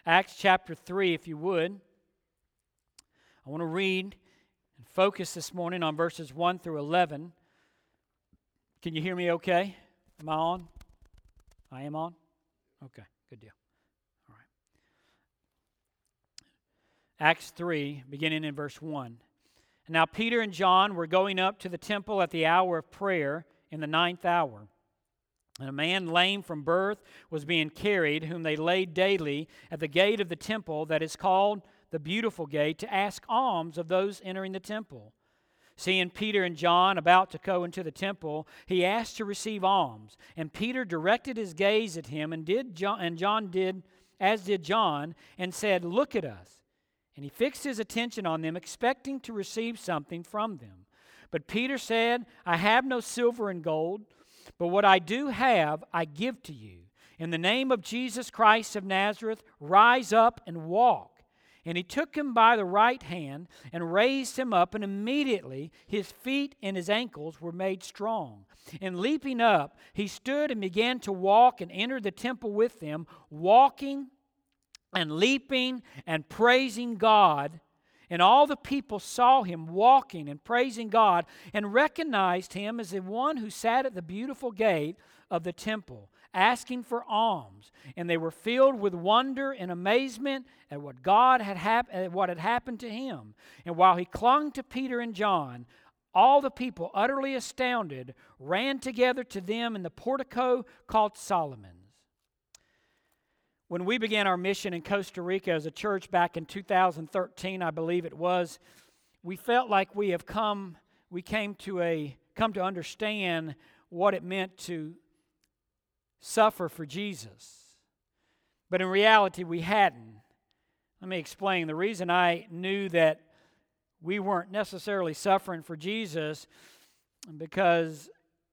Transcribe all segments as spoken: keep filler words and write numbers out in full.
Acts chapter three, if you would. I want to read and focus this morning on verses one through eleven. Can you hear me okay? Am I on? I am on? Okay, good deal. All right. Acts three, beginning in verse one. Now Peter and John were going up to the temple at the hour of prayer in the ninth hour. And a man lame from birth was being carried, whom they laid daily at the gate of the temple that is called the Beautiful Gate, to ask alms of those entering the temple. Seeing Peter and John about to go into the temple, he asked to receive alms. And Peter directed his gaze at him, and did John, and John did as did John, and said, "Look at us." And he fixed his attention on them, expecting to receive something from them. But Peter said, "I have no silver and gold, but what I do have, I give to you. In the name of Jesus Christ of Nazareth, rise up and walk." And he took him by the right hand and raised him up, and immediately his feet and his ankles were made strong. And leaping up, he stood and began to walk and entered the temple with them, walking and leaping and praising God. And all the people saw him walking and praising God, and recognized him as the one who sat at the beautiful gate of the temple, asking for alms. And they were filled with wonder and amazement at what God had hap- at what had happened to him. And while he clung to Peter and John, all the people, utterly astounded, ran together to them in the portico called Solomon's. When we began our mission in Costa Rica as a church back in two thousand thirteen, I believe it was, we felt like we have come, we came to a, come to understand what it meant to suffer for Jesus. But in reality, we hadn't. Let me explain. The reason I knew that we weren't necessarily suffering for Jesus, because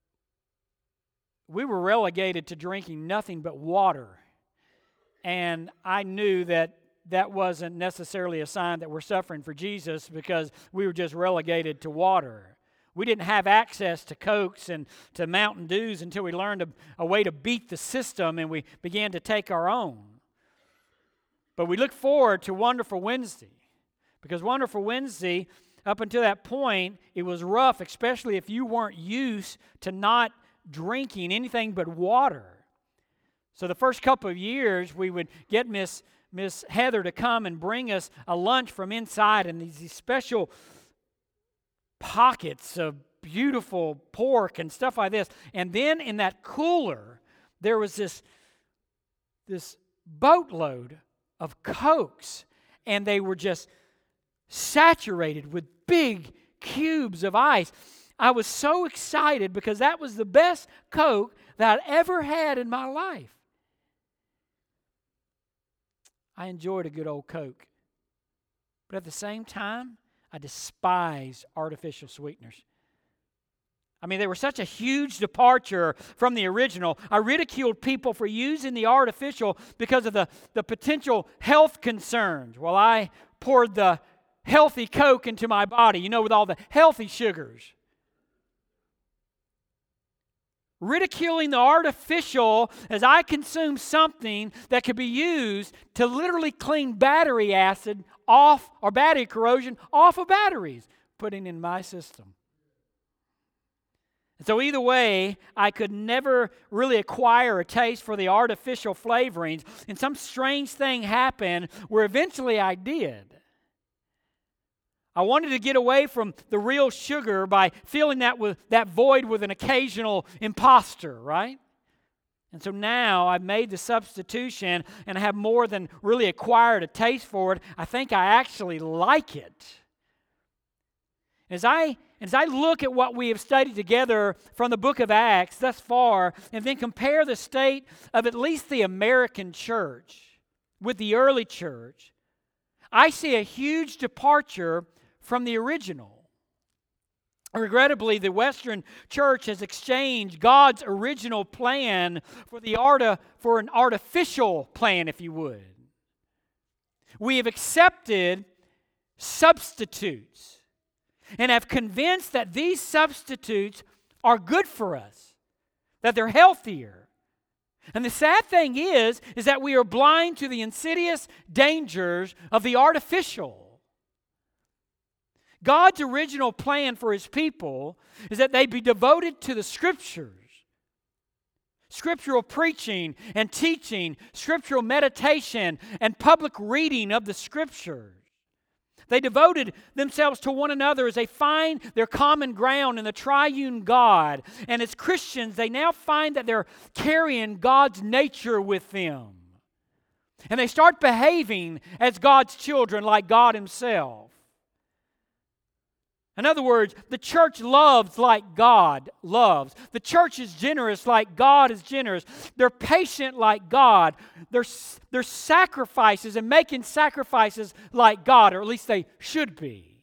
we were relegated to drinking nothing but water. And I knew that that wasn't necessarily a sign that we're suffering for Jesus, because we were just relegated to water. We didn't have access to Cokes and to Mountain Dews until we learned a, a way to beat the system, and we began to take our own. But we look forward to Wonderful Wednesday, because Wonderful Wednesday, up until that point, it was rough, especially if you weren't used to not drinking anything but water. So the first couple of years, we would get Miss Miss Heather to come and bring us a lunch from inside, and these, these special pockets of beautiful pork and stuff like this. And then in that cooler, there was this, this boatload of Cokes, and they were just saturated with big cubes of ice. I was so excited because that was the best Coke that I'd ever had in my life. I enjoyed a good old Coke. But at the same time, I despise artificial sweeteners. I mean, they were such a huge departure from the original. I ridiculed people for using the artificial because of the, the potential health concerns. Well, I poured the healthy Coke into my body, you know, with all the healthy sugars. Ridiculing the artificial as I consume something that could be used to literally clean battery acid off, or battery corrosion off of batteries, putting in my system. And so either way, I could never really acquire a taste for the artificial flavorings, and some strange thing happened where eventually I did. I wanted to get away from the real sugar by filling that with that void with an occasional imposter, right? And so now I've made the substitution, and I have more than really acquired a taste for it. I think I actually like it. As I, as I look at what we have studied together from the book of Acts thus far, and then compare the state of at least the American church with the early church, I see a huge departure from the original. Regrettably, the Western church has exchanged God's original plan for the arti- for an artificial plan, if you would. We have accepted substitutes and have convinced that these substitutes are good for us, that they're healthier, And the sad thing is, is that we are blind to the insidious dangers of the artificial. God's original plan for His people is that they be devoted to the Scriptures. Scriptural preaching and teaching, scriptural meditation and public reading of the Scriptures. They devoted themselves to one another as they find their common ground in the triune God. And as Christians, they now find that they're carrying God's nature with them. And they start behaving as God's children, like God Himself. In other words, the church loves like God loves. The church is generous like God is generous. They're patient like God. They're, they're sacrifices and making sacrifices like God, or at least they should be.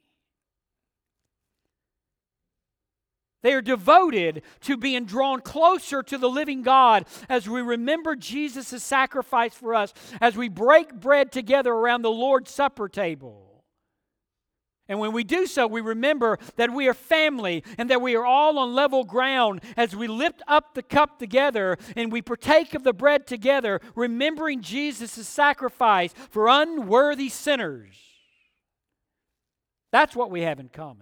They are devoted to being drawn closer to the living God as we remember Jesus' sacrifice for us, as we break bread together around the Lord's Supper table. And when we do so, we remember that we are family and that we are all on level ground as we lift up the cup together and we partake of the bread together, remembering Jesus' sacrifice for unworthy sinners. That's what we have in common.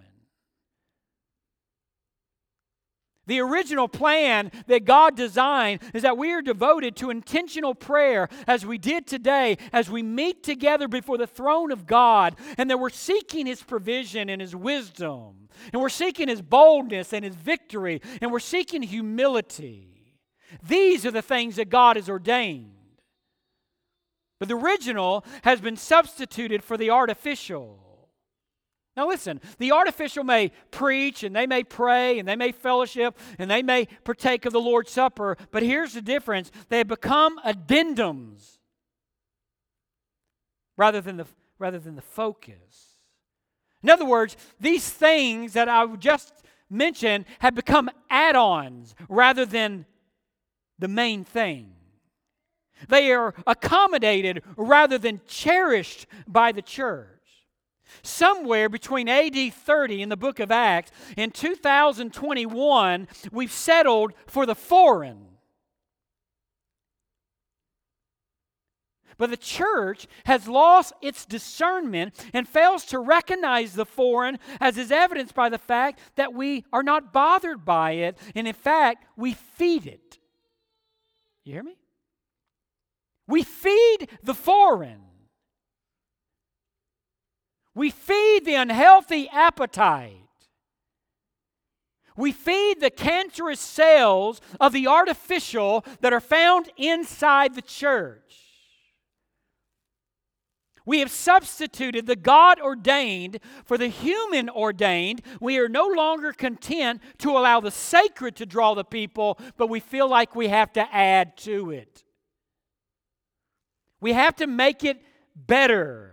The original plan that God designed is that we are devoted to intentional prayer as we did today, as we meet together before the throne of God, and that we're seeking His provision and His wisdom, and we're seeking His boldness and His victory, and we're seeking humility. These are the things that God has ordained. But the original has been substituted for the artificial. Now listen, the artificial may preach and they may pray and they may fellowship and they may partake of the Lord's Supper, but here's the difference. They have become addendums rather than the, rather than the focus. In other words, these things that I just mentioned have become add-ons rather than the main thing. They are accommodated rather than cherished by the church. Somewhere between A D thirty in the book of Acts and two thousand twenty-one, we've settled for the foreign. But the church has lost its discernment and fails to recognize the foreign, as is evidenced by the fact that we are not bothered by it, and in fact, we feed it. You hear me? We feed the foreign. We feed the unhealthy appetite. We feed the cancerous cells of the artificial that are found inside the church. We have substituted the God-ordained for the human-ordained. We are no longer content to allow the sacred to draw the people, but we feel like we have to add to it. We have to make it better.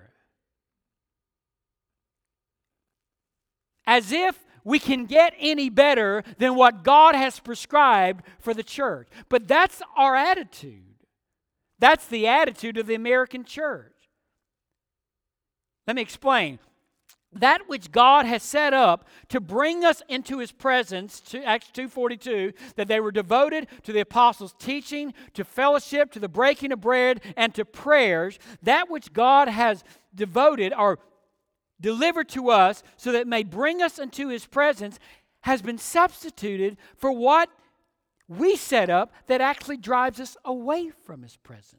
As if we can get any better than what God has prescribed for the church. But that's our attitude. That's the attitude of the American church. Let me explain. That which God has set up to bring us into His presence, to Acts two forty-two, that they were devoted to the apostles' teaching, to fellowship, to the breaking of bread, and to prayers, that which God has devoted or delivered to us so that it may bring us into His presence, has been substituted for what we set up that actually drives us away from His presence.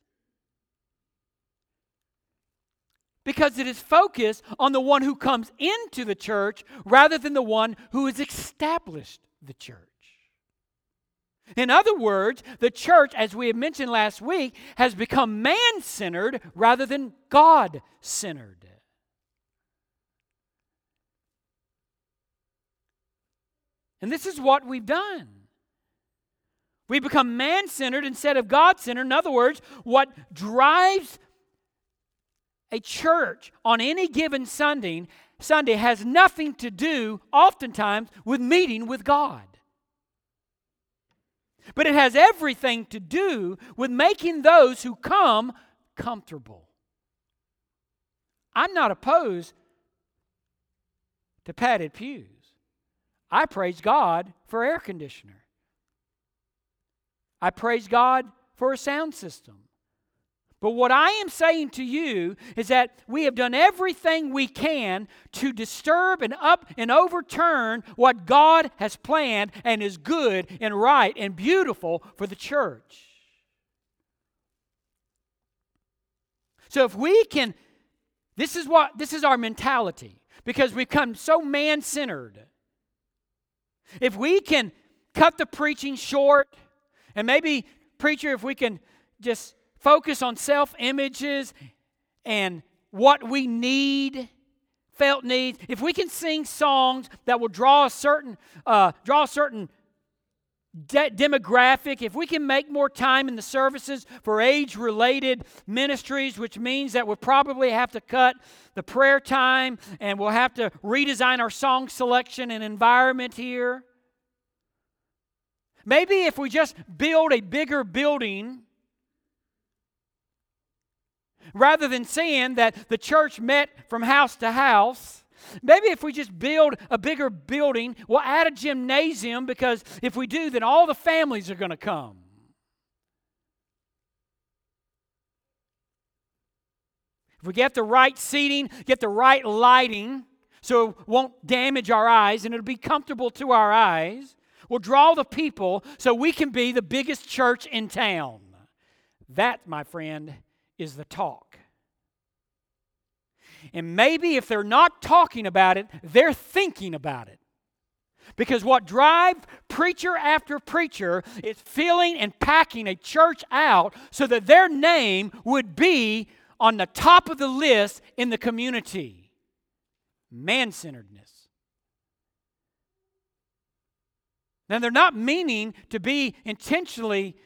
Because it is focused on the one who comes into the church rather than the one who has established the church. In other words, the church, as we had mentioned last week, has become man-centered rather than God-centered. And this is what we've done. We become man-centered instead of God-centered. In other words, what drives a church on any given Sunday, Sunday has nothing to do, oftentimes, with meeting with God. But it has everything to do with making those who come comfortable. I'm not opposed to padded pews. I praise God for air conditioner. I praise God for a sound system. But what I am saying to you is that we have done everything we can to disturb and up and overturn what God has planned and is good and right and beautiful for the church. So if we can, this is what this is our mentality, because we've become so man-centered. If we can cut the preaching short, and maybe, preacher, if we can just focus on self-images and what we need, felt needs. If we can sing songs that will draw a certain, uh, draw a certain de- demographic, if we can make more time in the services for age-related ministries, which means that we'll probably have to cut the prayer time and we'll have to redesign our song selection and environment here. Maybe if we just build a bigger building, rather than saying that the church met from house to house, maybe if we just build a bigger building, we'll add a gymnasium, because if we do, then all the families are going to come. If we get the right seating, get the right lighting, so it won't damage our eyes and it'll be comfortable to our eyes, we'll draw the people so we can be the biggest church in town. That, my friend, is the talk. And maybe if they're not talking about it, they're thinking about it. Because what drives preacher after preacher is filling and packing a church out so that their name would be on the top of the list in the community. Man-centeredness. Now, they're not meaning to be intentionally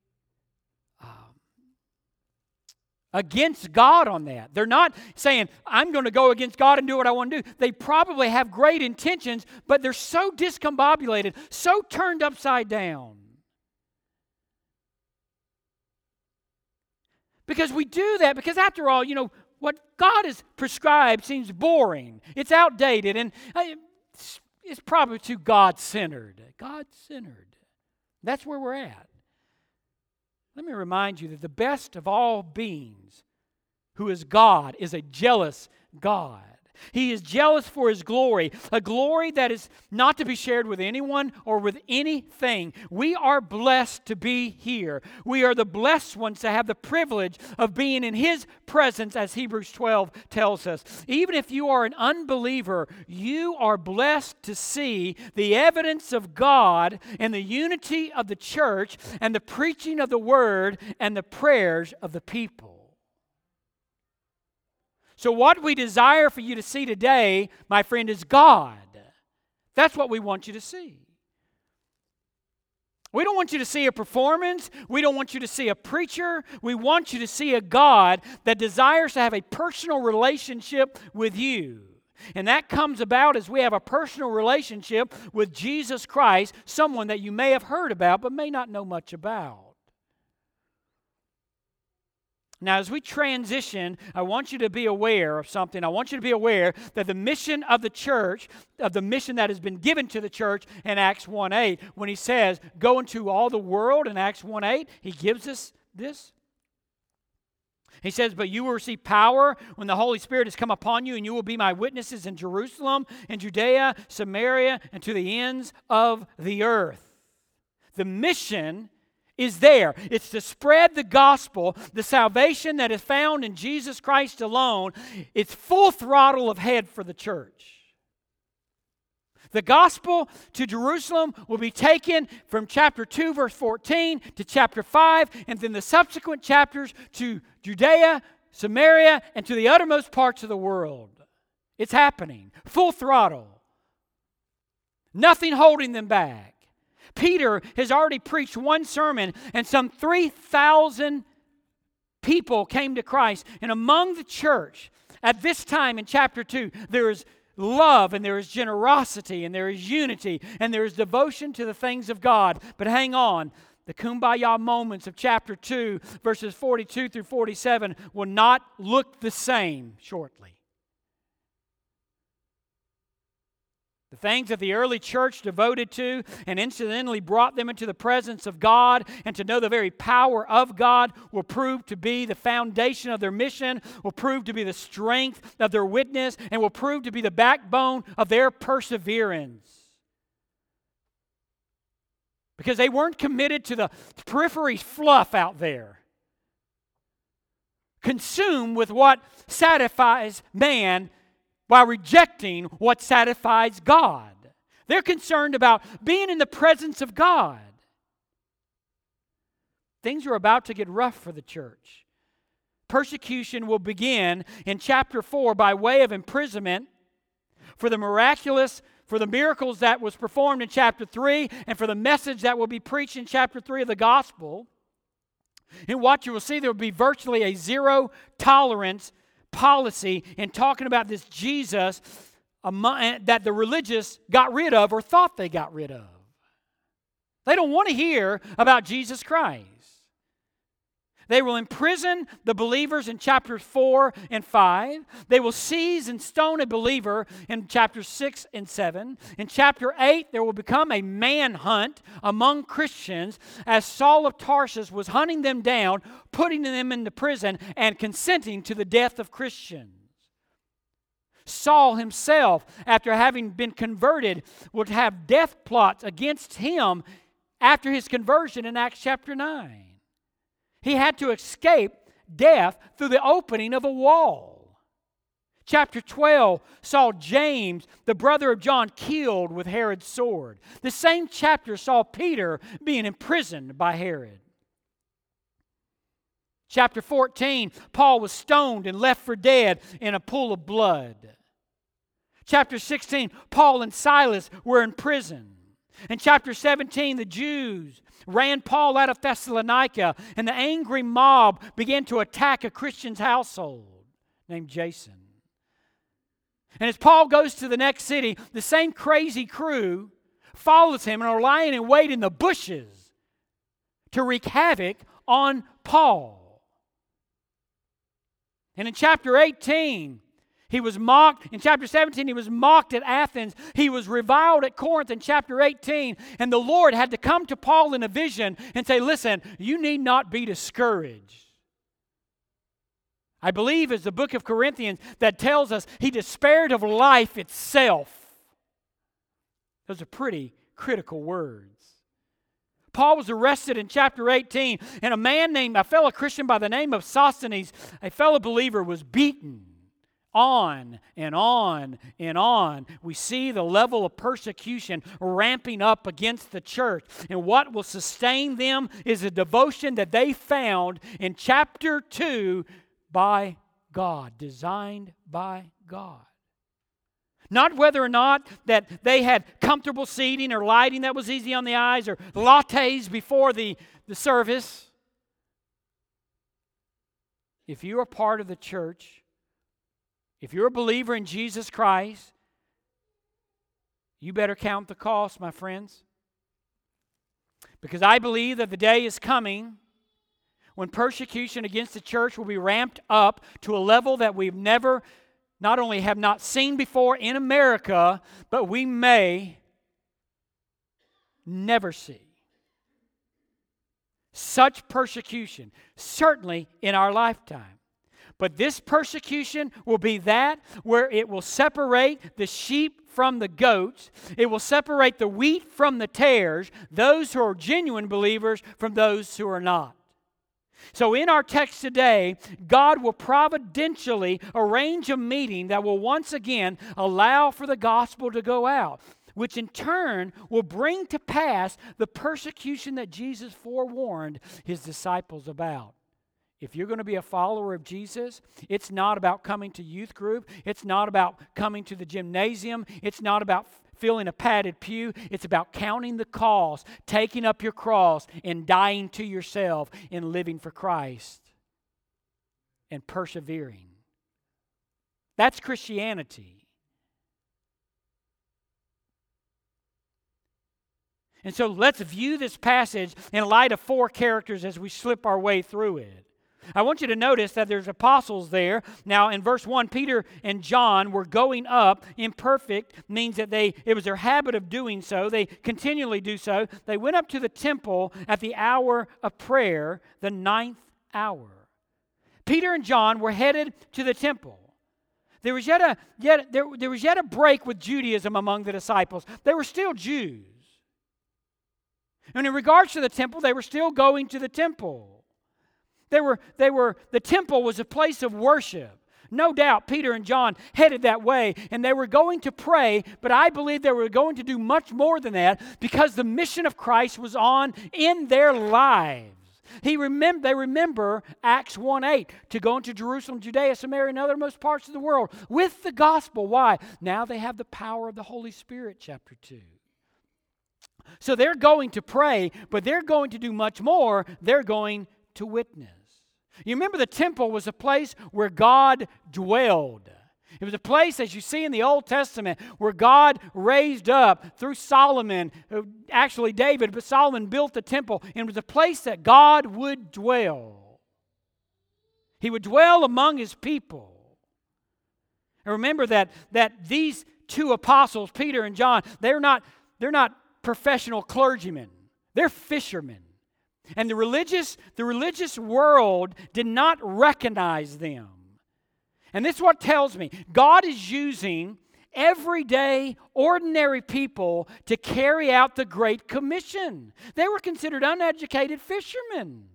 against God on that. They're not saying, I'm going to go against God and do what I want to do. They probably have great intentions, but they're so discombobulated, so turned upside down. Because we do that, because after all, you know, what God has prescribed seems boring. It's outdated, and it's probably too God-centered. God-centered. That's where we're at. Let me remind you that the best of all beings, who is God, is a jealous God. He is jealous for His glory, a glory that is not to be shared with anyone or with anything. We are blessed to be here. We are the blessed ones to have the privilege of being in His presence, as Hebrews twelve tells us. Even if you are an unbeliever, you are blessed to see the evidence of God and the unity of the church and the preaching of the Word and the prayers of the people. So what we desire for you to see today, my friend, is God. That's what we want you to see. We don't want you to see a performance. We don't want you to see a preacher. We want you to see a God that desires to have a personal relationship with you. And that comes about as we have a personal relationship with Jesus Christ, someone that you may have heard about but may not know much about. Now, as we transition, I want you to be aware of something. I want you to be aware that the mission of the church, of the mission that has been given to the church in Acts one eight, when he says, go into all the world in Acts one eight, he gives us this. He says, but you will receive power when the Holy Spirit has come upon you, and you will be my witnesses in Jerusalem, and Judea, Samaria, and to the ends of the earth. The mission is there. It's to spread the gospel, the salvation that is found in Jesus Christ alone. It's full throttle ahead for the church. The gospel to Jerusalem will be taken from chapter two, verse fourteen, to chapter five, and then the subsequent chapters to Judea, Samaria, and to the uttermost parts of the world. It's happening. Full throttle. Nothing holding them back. Peter has already preached one sermon, and some three thousand people came to Christ. And among the church, at this time in chapter two, there is love, and there is generosity, and there is unity, and there is devotion to the things of God. But hang on, the kumbaya moments of chapter two, verses forty-two through forty-seven, will not look the same shortly. The things that the early church devoted to and incidentally brought them into the presence of God and to know the very power of God will prove to be the foundation of their mission, will prove to be the strength of their witness, and will prove to be the backbone of their perseverance. Because they weren't committed to the periphery fluff out there, consumed with what satisfies man while rejecting what satisfies God. They're concerned about being in the presence of God. Things are about to get rough for the church. Persecution will begin in chapter four by way of imprisonment for the miraculous, for the miracles that was performed in chapter three, and for the message that will be preached in chapter three of the gospel. And what you will see, there will be virtually a zero tolerance policy in talking about this Jesus that the religious got rid of or thought they got rid of. They don't want to hear about Jesus Christ. They will imprison the believers in chapters four and five. They will seize and stone a believer in chapters six and seven. In chapter eight, there will become a manhunt among Christians as Saul of Tarsus was hunting them down, putting them into prison, and consenting to the death of Christians. Saul himself, after having been converted, would have death plots against him after his conversion in Acts chapter nine. He had to escape death through the opening of a wall. Chapter twelve saw James, the brother of John, killed with Herod's sword. The same chapter saw Peter being imprisoned by Herod. Chapter fourteen, Paul was stoned and left for dead in a pool of blood. Chapter sixteen, Paul and Silas were in prison. In chapter seventeen, the Jews ran Paul out of Thessalonica, and the angry mob began to attack a Christian's household named Jason. And as Paul goes to the next city, the same crazy crew follows him and are lying in wait in the bushes to wreak havoc on Paul. And in chapter eighteen, he was mocked. In chapter seventeen, he was mocked at Athens. He was reviled at Corinth in chapter eighteen. And the Lord had to come to Paul in a vision and say, listen, you need not be discouraged. I believe it's the book of Corinthians that tells us he despaired of life itself. Those are pretty critical words. Paul was arrested in chapter eighteen, and a man named, a fellow Christian by the name of Sosthenes, a fellow believer, was beaten. On and on and on. We see the level of persecution ramping up against the church. And what will sustain them is a devotion that they found in chapter two by God, designed by God. Not whether or not that they had comfortable seating or lighting that was easy on the eyes or lattes before the, the service. If you are part of the church, if you're a believer in Jesus Christ, you better count the cost, my friends. Because I believe that the day is coming when persecution against the church will be ramped up to a level that we've never, not only have not seen before in America, but we may never see. Such persecution, certainly in our lifetime. But this persecution will be that where it will separate the sheep from the goats. It will separate the wheat from the tares, those who are genuine believers from those who are not. So in our text today, God will providentially arrange a meeting that will once again allow for the gospel to go out, which in turn will bring to pass the persecution that Jesus forewarned his disciples about. If you're going to be a follower of Jesus, it's not about coming to youth group. It's not about coming to the gymnasium. It's not about filling a padded pew. It's about counting the cost, taking up your cross, and dying to yourself and living for Christ and persevering. That's Christianity. And so let's view this passage in light of four characters as we slip our way through it. I want you to notice that there's apostles there. Now, in verse one, Peter and John were going up. Imperfect means that they it was their habit of doing so. They continually do so. They went up to the temple at the hour of prayer, the ninth hour. Peter and John were headed to the temple. There was yet a yet there, there was yet a break with Judaism among the disciples. They were still Jews. And in regards to the temple, they were still going to the temple. They were, they were, the temple was a place of worship. No doubt Peter and John headed that way, and they were going to pray, but I believe they were going to do much more than that because the mission of Christ was on in their lives. He remember, they remember Acts one eight, to go into Jerusalem, Judea, Samaria, and othermost parts of the world with the gospel. Why? Now they have the power of the Holy Spirit, chapter two. So they're going to pray, but they're going to do much more. They're going to witness. You remember the temple was a place where God dwelled. It was a place, as you see in the Old Testament, where God raised up through Solomon, actually David, but Solomon built the temple. And it was a place that God would dwell. He would dwell among His people. And remember that, that these two apostles, Peter and John, they're not, they're not professional clergymen. They're fishermen. And the religious, the religious world did not recognize them. And this is what tells me God is using everyday, ordinary people to carry out the Great Commission. They were considered uneducated fishermen.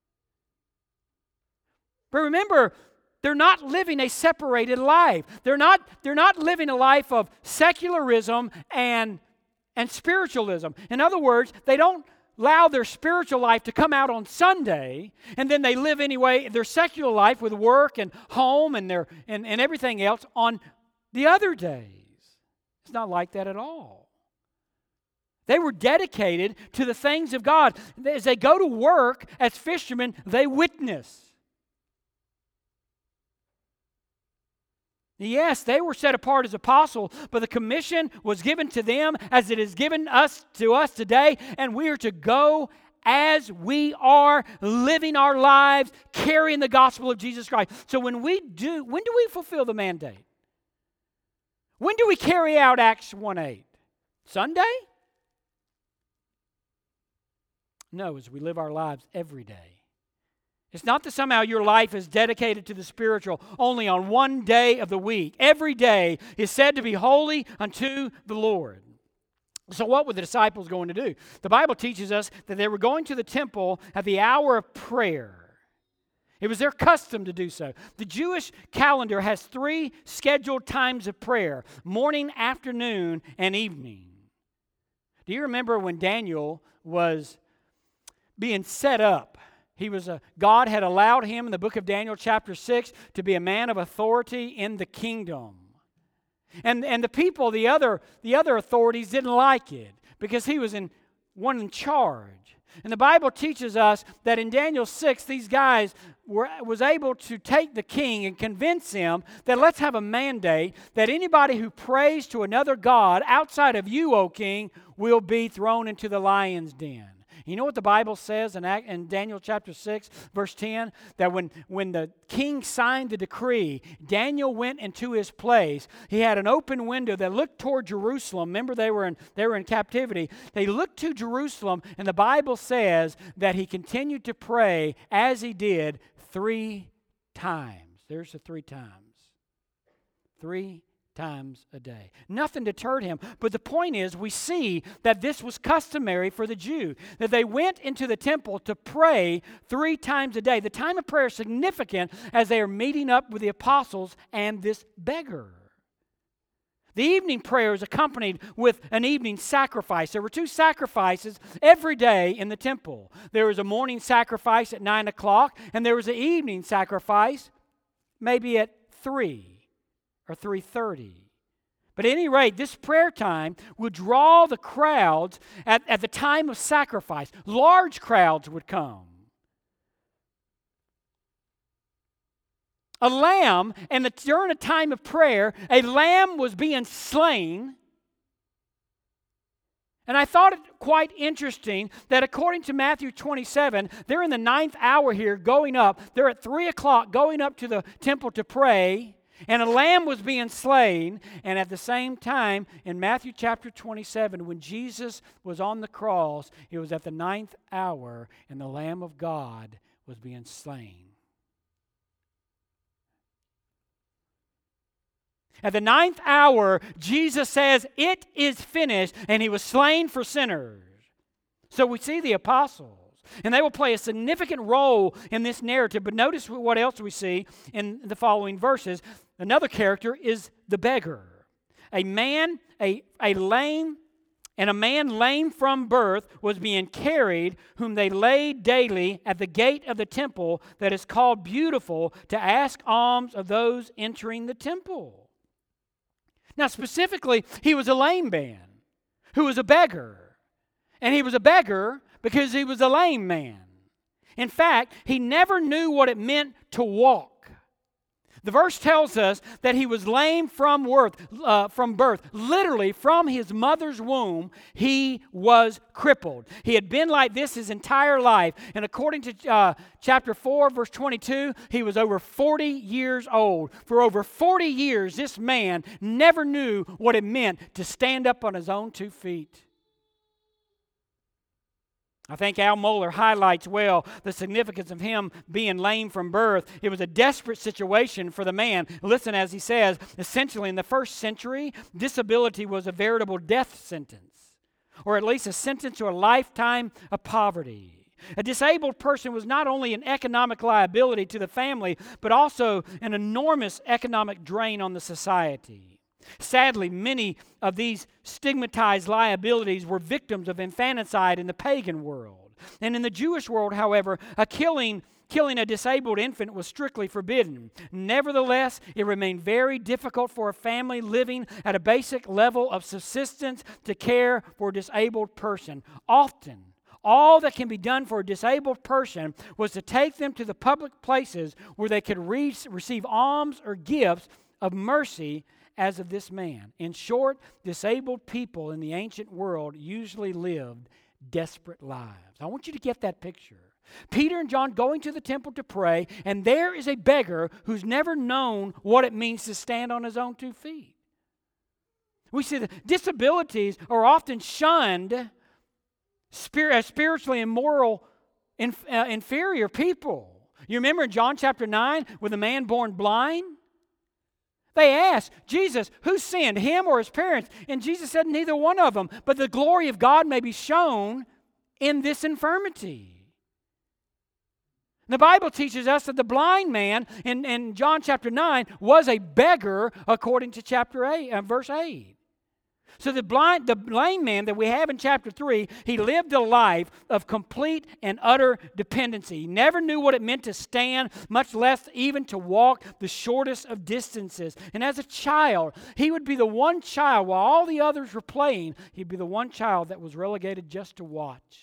But remember, they're not living a separated life. They're not, they're not living a life of secularism and, and spiritualism. In other words, they don't allow their spiritual life to come out on Sunday, and then they live anyway their secular life with work and home and their and, and everything else on the other days. It's not like that at all. They were dedicated to the things of God. As they go to work as fishermen, they witness. Yes, they were set apart as apostles, but the commission was given to them as it is given us to us today, and we are to go as we are, living our lives, carrying the gospel of Jesus Christ. So when we do, when do we fulfill the mandate? When do we carry out Acts one eight? Sunday? No, as we live our lives every day. It's not that somehow your life is dedicated to the spiritual only on one day of the week. Every day is said to be holy unto the Lord. So what were the disciples going to do? The Bible teaches us that they were going to the temple at the hour of prayer. It was their custom to do so. The Jewish calendar has three scheduled times of prayer: morning, afternoon, and evening. Do you remember when Daniel was being set up? He was a, God had allowed him in the book of Daniel chapter six to be a man of authority in the kingdom. And, and the people, the other, the other authorities didn't like it because he was in, one in charge. And the Bible teaches us that in Daniel six, these guys were was able to take the king and convince him that let's have a mandate that anybody who prays to another god outside of you, O king, will be thrown into the lion's den. You know what the Bible says in, in Daniel chapter six, verse ten? That when, when the king signed the decree, Daniel went into his place. He had an open window that looked toward Jerusalem. Remember, they were in, they were in captivity. They looked to Jerusalem, and the Bible says that he continued to pray as he did three times. There's the three times. Three times a day. Nothing deterred him. But the point is, we see that this was customary for the Jew, that they went into the temple to pray three times a day. The time of prayer is significant as they are meeting up with the apostles and this beggar. The evening prayer is accompanied with an evening sacrifice. There were two sacrifices every day in the temple. There was a morning sacrifice at nine o'clock, and there was an evening sacrifice maybe at three. Or three thirty. But at any rate, this prayer time would draw the crowds at, at the time of sacrifice. Large crowds would come. A lamb, and the, during a time of prayer, a lamb was being slain. And I thought it quite interesting that according to Matthew twenty-seven, they're in the ninth hour here going up. They're at three o'clock going up to the temple to pray, and a lamb was being slain. And at the same time, in Matthew chapter twenty-seven, when Jesus was on the cross, it was at the ninth hour, and the Lamb of God was being slain. At the ninth hour, Jesus says, "It is finished," and he was slain for sinners. So we see the apostles, and they will play a significant role in this narrative. But notice what else we see in the following verses. Another character is the beggar. A man, a, a lame, and a man lame from birth was being carried, whom they laid daily at the gate of the temple that is called Beautiful, to ask alms of those entering the temple. Now, specifically, he was a lame man who was a beggar. And he was a beggar because he was a lame man. In fact, he never knew what it meant to walk. The verse tells us that he was lame from birth, uh, from birth. Literally, from his mother's womb, he was crippled. He had been like this his entire life. And according to uh, chapter four, verse twenty-two, he was over forty years old. For over forty years, this man never knew what it meant to stand up on his own two feet. I think Al Mohler highlights well the significance of him being lame from birth. It was a desperate situation for the man. Listen as he says, essentially in the first century, disability was a veritable death sentence, or at least a sentence to a lifetime of poverty. A disabled person was not only an economic liability to the family, but also an enormous economic drain on the society. Sadly, many of these stigmatized liabilities were victims of infanticide in the pagan world. And in the Jewish world, however, a killing, killing a disabled infant was strictly forbidden. Nevertheless, it remained very difficult for a family living at a basic level of subsistence to care for a disabled person. Often, all that can be done for a disabled person was to take them to the public places where they could re- receive alms or gifts of mercy as of this man. In short, disabled people in the ancient world usually lived desperate lives. I want you to get that picture. Peter and John going to the temple to pray, and there is a beggar who's never known what it means to stand on his own two feet. We see that disabilities are often shunned as spiritually and moral inf- uh, inferior people. You remember in John chapter nine with a man born blind? They asked, Jesus, who sinned, him or his parents? And Jesus said, neither one of them, but the glory of God may be shown in this infirmity. The Bible teaches us that the blind man in, in John chapter nine was a beggar according to chapter eight, uh, verse eight. So the blind, the lame man that we have in chapter three, he lived a life of complete and utter dependency. He never knew what it meant to stand, much less even to walk the shortest of distances. And as a child, he would be the one child, while all the others were playing, he'd be the one child that was relegated just to watch.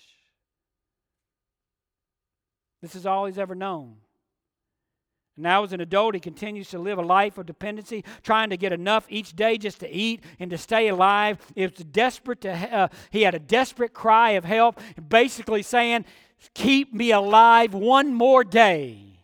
This is all he's ever known. Now as an adult, he continues to live a life of dependency, trying to get enough each day just to eat and to stay alive. It was desperate to, uh, he had a desperate cry of help, basically saying, keep me alive one more day.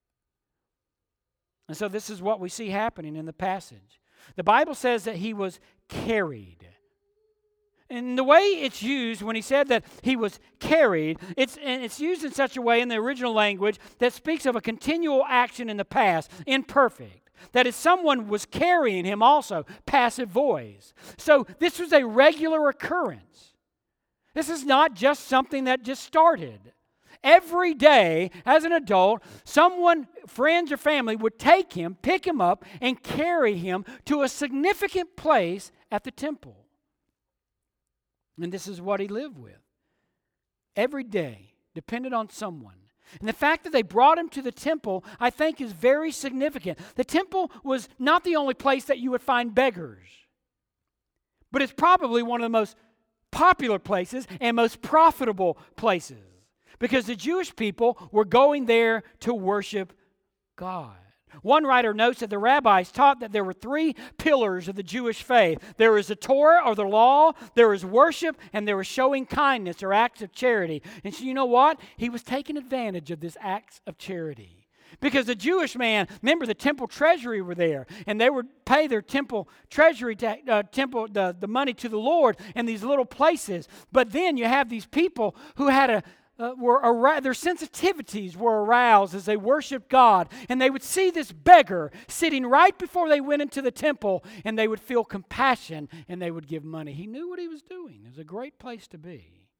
And so this is what we see happening in the passage. The Bible says that he was carried. And the way it's used when he said that he was carried, it's, and it's used in such a way in the original language that speaks of a continual action in the past, imperfect. That is, someone was carrying him also, passive voice. So this was a regular occurrence. This is not just something that just started. Every day, as an adult, someone, friends or family, would take him, pick him up, and carry him to a significant place at the temple. And this is what he lived with. Every day, depended on someone. And the fact that they brought him to the temple, I think, is very significant. The temple was not the only place that you would find beggars, but it's probably one of the most popular places and most profitable places, because the Jewish people were going there to worship God. One writer notes that the rabbis taught that there were three pillars of the Jewish faith. There is the Torah, or the law, there is worship, and there is showing kindness or acts of charity. And so you know what? He was taking advantage of this acts of charity. Because the Jewish man, remember the temple treasury were there, and they would pay their temple treasury, ta- uh, temple the, the money to the Lord in these little places. But then you have these people who had a Uh, were ar- their sensitivities were aroused as they worshiped God, and they would see this beggar sitting right before they went into the temple, and they would feel compassion, and they would give money. He knew what he was doing. It was a great place to be.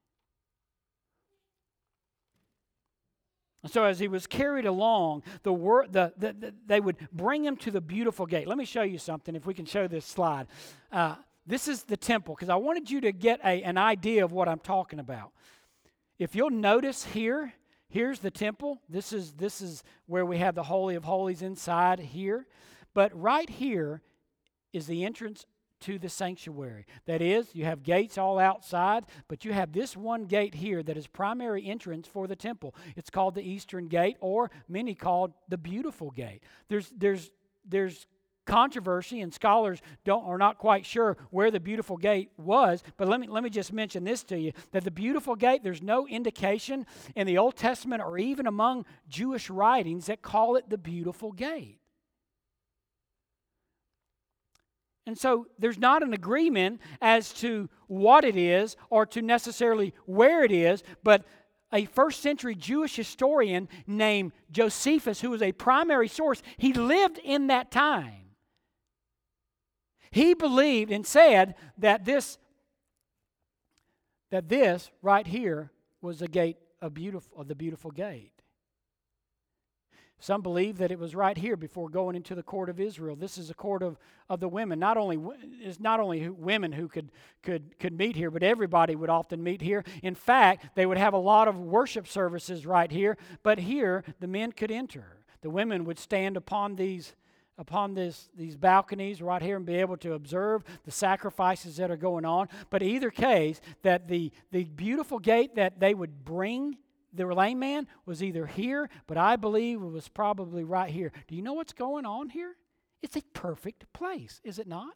So as he was carried along, the, wor- the, the, the they would bring him to the beautiful gate. Let me show you something, if we can show this slide. Uh, this is the temple, because I wanted you to get a, an idea of what I'm talking about. If you'll notice here, here's the temple. This is, this is where we have the Holy of Holies inside here. But right here is the entrance to the sanctuary. That is, you have gates all outside, but you have this one gate here that is primary entrance for the temple. It's called the Eastern Gate, or many called the Beautiful Gate. There's, there's, there's controversy, and scholars don't are not quite sure where the Beautiful Gate was, but let me let me just mention this to you, that the Beautiful Gate, there's no indication in the Old Testament or even among Jewish writings that call it the Beautiful Gate. And so there's not an agreement as to what it is or to necessarily where it is, but a first century Jewish historian named Josephus, who was a primary source, he lived in that time. He believed and said that this, that this right here was the gate of beautiful of the beautiful gate. Some believe that it was right here before going into the court of Israel. This is a court of, of the women. Not only it's not only women who could, could, could meet here, but everybody would often meet here. In fact, they would have a lot of worship services right here, but here the men could enter. The women would stand upon these upon this, these balconies right here and be able to observe the sacrifices that are going on. But in either case, that the, the beautiful gate that they would bring the lame man was either here, but I believe it was probably right here. Do you know what's going on here? It's a perfect place, is it not?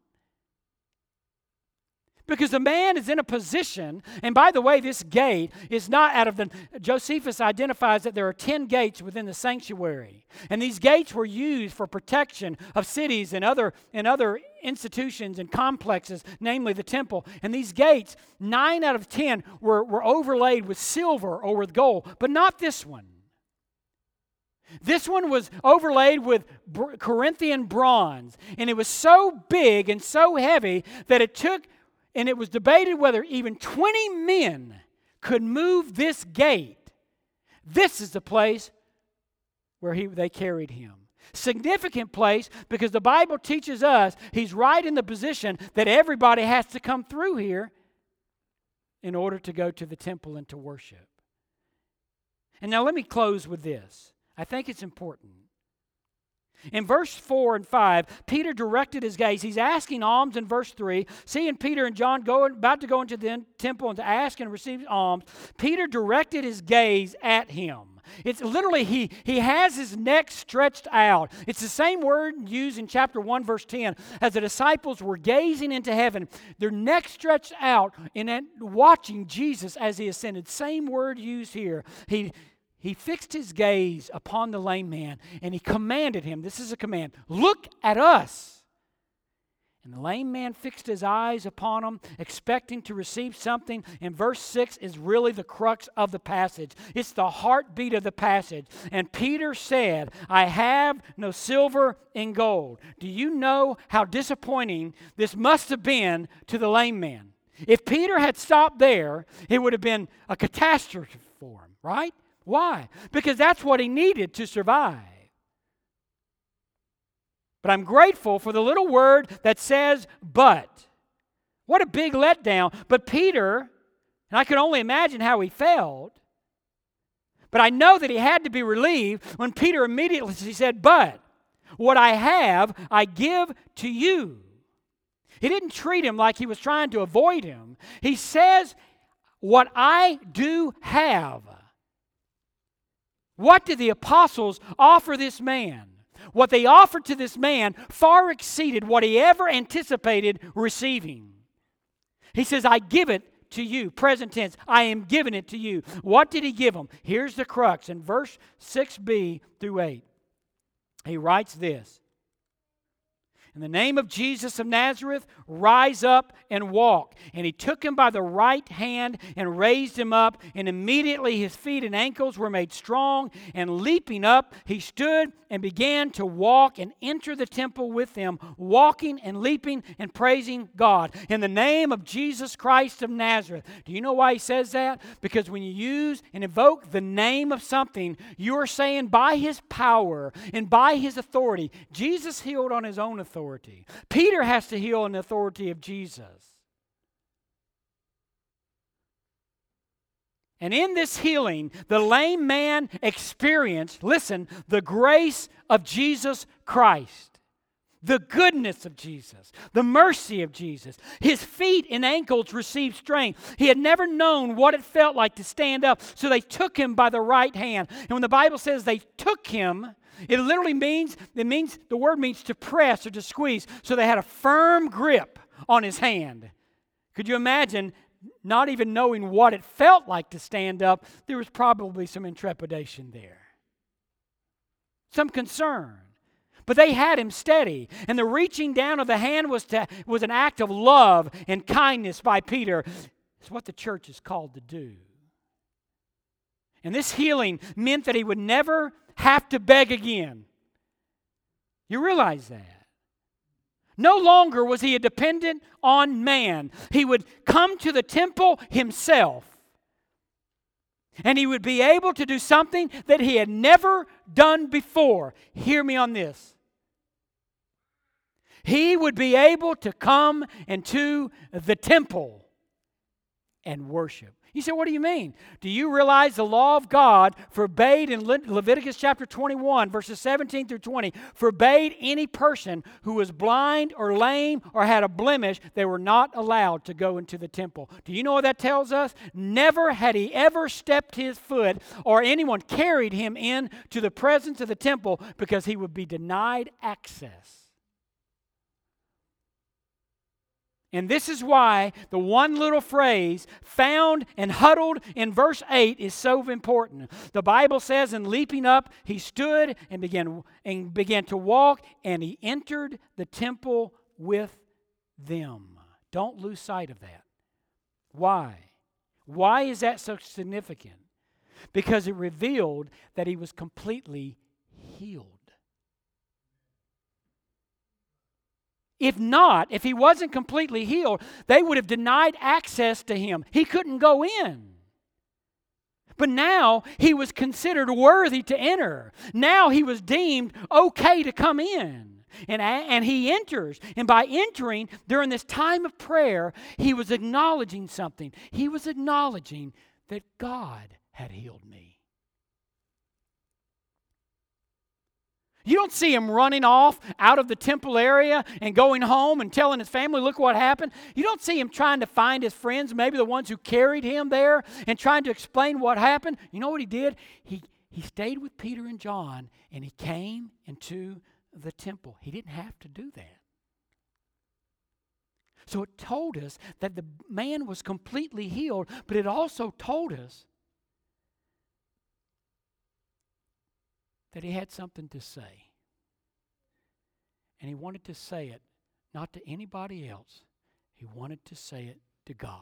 Because the man is in a position, and by the way, this gate is not out of the, Josephus identifies that there are ten gates within the sanctuary. And these gates were used for protection of cities and other, and other institutions and complexes, namely the temple. And these gates, nine out of ten, were, were overlaid with silver or with gold, but not this one. This one was overlaid with Corinthian bronze, and it was so big and so heavy that it took, and it was debated whether even twenty men could move this gate. This is the place where he, they carried him. Significant place, because the Bible teaches us he's right in the position that everybody has to come through here in order to go to the temple and to worship. And now let me close with this. I think it's important. In verse four and five, Peter directed his gaze. He's asking alms in verse three. Seeing Peter and John going, about to go into the temple and to ask and receive alms, Peter directed his gaze at him. It's literally, he, he has his neck stretched out. It's the same word used in chapter one, verse ten. As the disciples were gazing into heaven, their neck stretched out and watching Jesus as he ascended. Same word used here. He He fixed his gaze upon the lame man, and he commanded him, this is a command, look at us. And the lame man fixed his eyes upon him, expecting to receive something. And verse six is really the crux of the passage. It's the heartbeat of the passage. And Peter said, I have no silver and gold. Do you know how disappointing this must have been to the lame man? If Peter had stopped there, it would have been a catastrophe for him, right? Why? Because that's what he needed to survive. But I'm grateful for the little word that says, but. What a big letdown. But Peter, and I can only imagine how he felt, but I know that he had to be relieved when Peter immediately he said, but what I have, I give to you. He didn't treat him like he was trying to avoid him. He says, what I do have. What did the apostles offer this man? What they offered to this man far exceeded what he ever anticipated receiving. He says, I give it to you. Present tense, I am giving it to you. What did he give them? Here's the crux. In verse six b through eight, he writes this. In the name of Jesus of Nazareth, rise up and walk. And he took him by the right hand and raised him up. And immediately his feet and ankles were made strong. And leaping up, he stood and began to walk and enter the temple with them, walking and leaping and praising God. In the name of Jesus Christ of Nazareth. Do you know why he says that? Because when you use and invoke the name of something, you are saying by his power and by his authority. Jesus healed on his own authority. Peter has to heal in the authority of Jesus. And in this healing, the lame man experienced, listen, the grace of Jesus Christ. The goodness of Jesus. The mercy of Jesus. His feet and ankles received strength. He had never known what it felt like to stand up, so they took him by the right hand. And when the Bible says they took him, it literally means, it means, the word means to press or to squeeze. So they had a firm grip on his hand. Could you imagine not even knowing what it felt like to stand up? There was probably some intrepidation there. Some concern. But they had him steady. And the reaching down of the hand was, to, was an act of love and kindness by Peter. It's what the church is called to do. And this healing meant that he would never have to beg again. You realize that? No longer was he a dependent on man. He would come to the temple himself. And he would be able to do something that he had never done before. Hear me on this. He would be able to come into the temple and worship. You say, what do you mean? Do you realize the law of God forbade in Le- Leviticus chapter twenty-one, verses seventeen through twenty, forbade any person who was blind or lame or had a blemish, they were not allowed to go into the temple. Do you know what that tells us? Never had he ever stepped his foot or anyone carried him in to the presence of the temple because he would be denied access. And this is why the one little phrase found and huddled in verse eight is so important. The Bible says, in leaping up, he stood and began, and began to walk, and he entered the temple with them. Don't lose sight of that. Why? Why is that so significant? Because it revealed that he was completely healed. If not, if he wasn't completely healed, they would have denied access to him. He couldn't go in. But now he was considered worthy to enter. Now he was deemed okay to come in. And, and he enters. And by entering during this time of prayer, he was acknowledging something. He was acknowledging that God had healed me. You don't see him running off out of the temple area and going home and telling his family, look what happened. You don't see him trying to find his friends, maybe the ones who carried him there, and trying to explain what happened. You know what he did? He, he stayed with Peter and John, and he came into the temple. He didn't have to do that. So it told us that the man was completely healed, but it also told us that he had something to say. And he wanted to say it not to anybody else. He wanted to say it to God.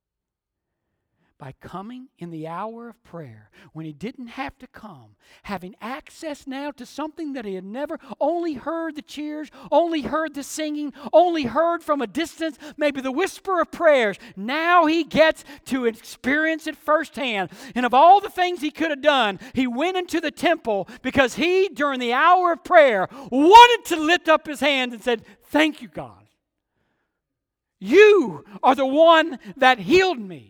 By coming in the hour of prayer, when he didn't have to come, having access now to something that he had never, only heard the cheers, only heard the singing, only heard from a distance, maybe the whisper of prayers. Now he gets to experience it firsthand. And of all the things he could have done, he went into the temple because he, during the hour of prayer, wanted to lift up his hands and said, thank you, God. You are the one that healed me.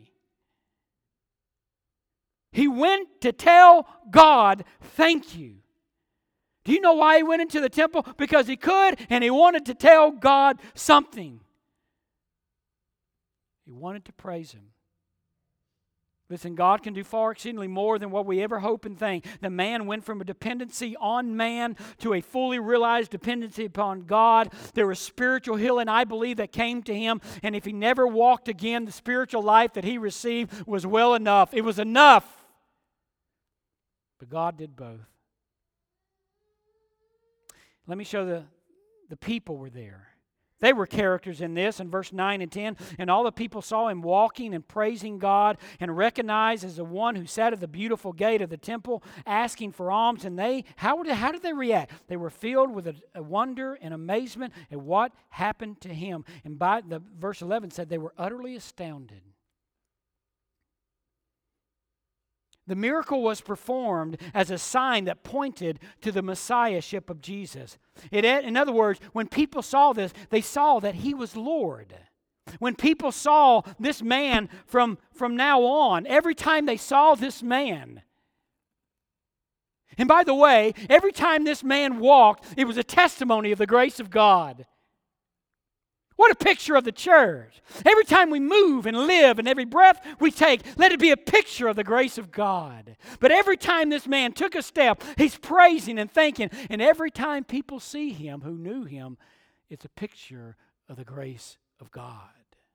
He went to tell God, thank you. Do you know why he went into the temple? Because he could, and he wanted to tell God something. He wanted to praise him. Listen, God can do far exceedingly more than what we ever hope and think. The man went from a dependency on man to a fully realized dependency upon God. There was spiritual healing, I believe, that came to him. And if he never walked again, the spiritual life that he received was well enough. It was enough. But God did both. Let me show the, the people were there. They were characters in this in verse nine and ten. And all the people saw him walking and praising God and recognized as the one who sat at the beautiful gate of the temple asking for alms. And they, how did, how did they react? They were filled with a, a wonder and amazement at what happened to him. And by the verse eleven said they were utterly astounded. The miracle was performed as a sign that pointed to the Messiahship of Jesus. It, in other words, when people saw this, they saw that he was Lord. When people saw this man from, from now on, every time they saw this man, and by the way, every time this man walked, it was a testimony of the grace of God. What a picture of the church. Every time we move and live and every breath we take, let it be a picture of the grace of God. But every time this man took a step, he's praising and thanking. And every time people see him who knew him, it's a picture of the grace of God.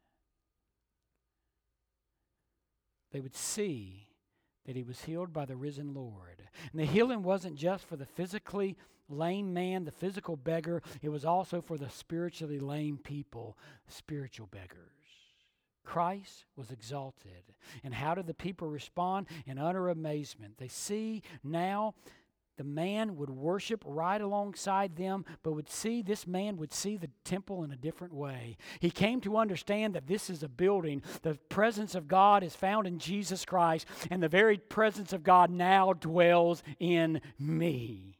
They would see that he was healed by the risen Lord. And the healing wasn't just for the physically lame man, the physical beggar. It was also for the spiritually lame people, spiritual beggars. Christ was exalted. And how did the people respond? In utter amazement. They see now the man would worship right alongside them, but would see, this man would see the temple in a different way. He came to understand that this is a building. The presence of God is found in Jesus Christ, and the very presence of God now dwells in me.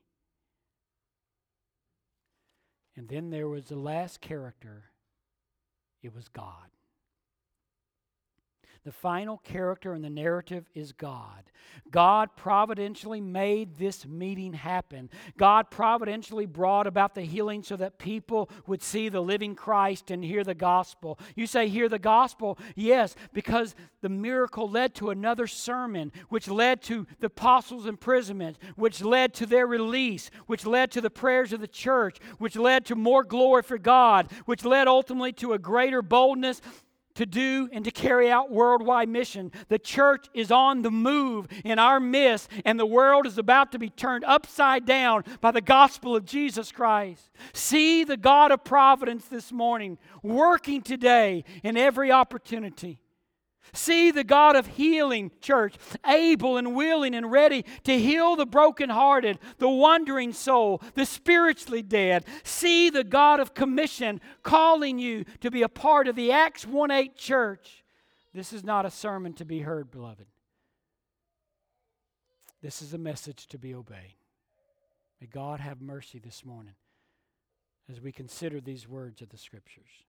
And then there was the last character. It was God. The final character in the narrative is God. God providentially made this meeting happen. God providentially brought about the healing so that people would see the living Christ and hear the gospel. You say, hear the gospel? Yes, because the miracle led to another sermon, which led to the apostles' imprisonment, which led to their release, which led to the prayers of the church, which led to more glory for God, which led ultimately to a greater boldness to do and to carry out worldwide mission. The church is on the move in our midst, and the world is about to be turned upside down by the gospel of Jesus Christ. See the God of providence this morning working today in every opportunity. See the God of healing, church, able and willing and ready to heal the brokenhearted, the wandering soul, the spiritually dead. See the God of commission calling you to be a part of the Acts one eight church. This is not a sermon to be heard, beloved. This is a message to be obeyed. May God have mercy this morning as we consider these words of the Scriptures.